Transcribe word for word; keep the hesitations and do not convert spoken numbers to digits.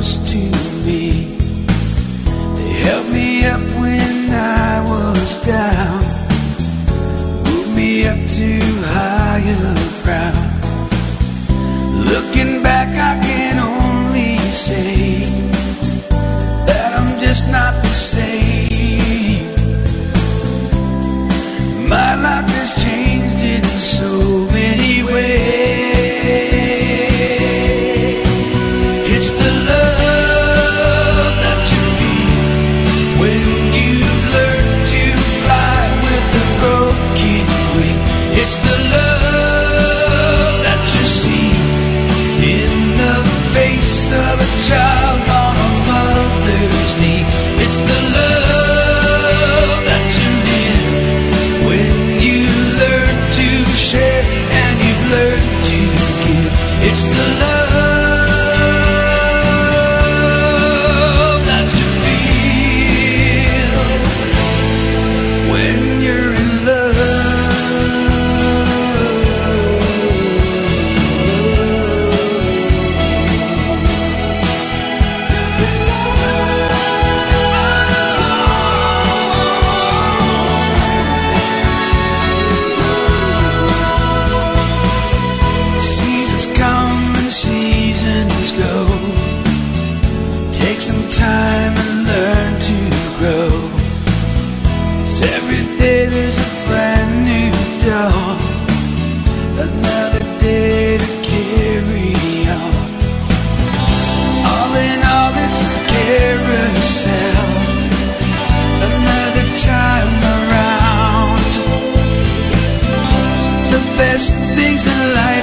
close to me. They held me up when I was down, moved me up to higher ground. Looking back, I can only say that I'm just not the same. My life has changed in so many ways. It's the love that you feel when you learn to fly with a broken wing. It's the love that you see in the face of a child on a mother's knee. It's the love that you live when you learn to share and you've learned to give. It's the love that you feel when you're in go. Take some time and learn to grow. 'Cause every day there's a brand new dawn, another day to carry on. All in all, it's a carousel, another time around. The best things in life